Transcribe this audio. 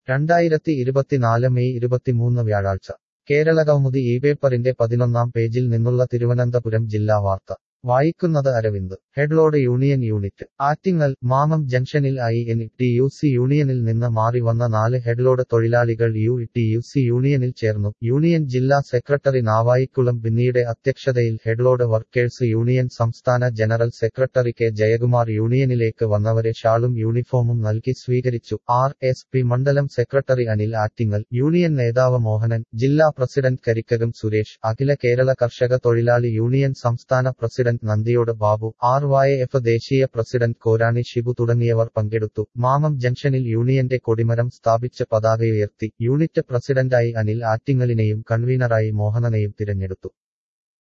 2024 May 23 വ്യാഴാഴ്ച കേരളകൗമുദി ഇപേപ്പറിന്റെ 11-ാം പേജിൽ നിന്നുള്ള തിരുവനന്തപുരം ജില്ലാ വാർത്ത വായിക്കുന്നത് Aravind headload union unit Attingal Mamam ജംഗ്ഷനിൽ INTUC യൂണിയനിൽ നിന്ന് മാറി വന്ന 4 ഹെഡ്ലോഡ് തൊഴിലാളികൾ UTUC യൂണിയനിൽ ചേർന്നു. യൂണിയൻ ജില്ലാ സെക്രട്ടറി നാവായിക്കുളം ബിന്നിയുടെ അധ്യക്ഷതയിൽ ഹെഡ്ലോഡ് വർക്കേഴ്സ് യൂണിയൻ സംസ്ഥാന ജനറൽ സെക്രട്ടറി കെ ജയകുമാർ യൂണിയനിലേക്ക് വന്നവരെ ഷാളും യൂണിഫോമും നൽകി സ്വീകരിച്ചു. RSP മണ്ഡലം സെക്രട്ടറി അനിൽ ആറ്റിങ്ങൽ, യൂണിയൻ നേതാവ് മോഹനൻ, ജില്ലാ പ്രസിഡന്റ് കരിക്കകം സുരേഷ്, അഖില കേരള കർഷക തൊഴിലാളി യൂണിയൻ സംസ്ഥാന പ്രസിഡന്റ് നന്ദിയോട് ബാബു, RYF ദേശീയ പ്രസിഡന്റ് കോരാണി ഷിബു തുടങ്ങിയവർ പങ്കെടുത്തു. മാമം ജംഗ്ഷനിൽ യൂണിയന്റെ കൊടിമരം സ്ഥാപിച്ച് പതാകയുയർത്തി. യൂണിറ്റ് പ്രസിഡന്റായി അനിൽ ആറ്റിങ്ങലിനെയും കൺവീനറായി മോഹനനെയും തിരഞ്ഞെടുത്തു.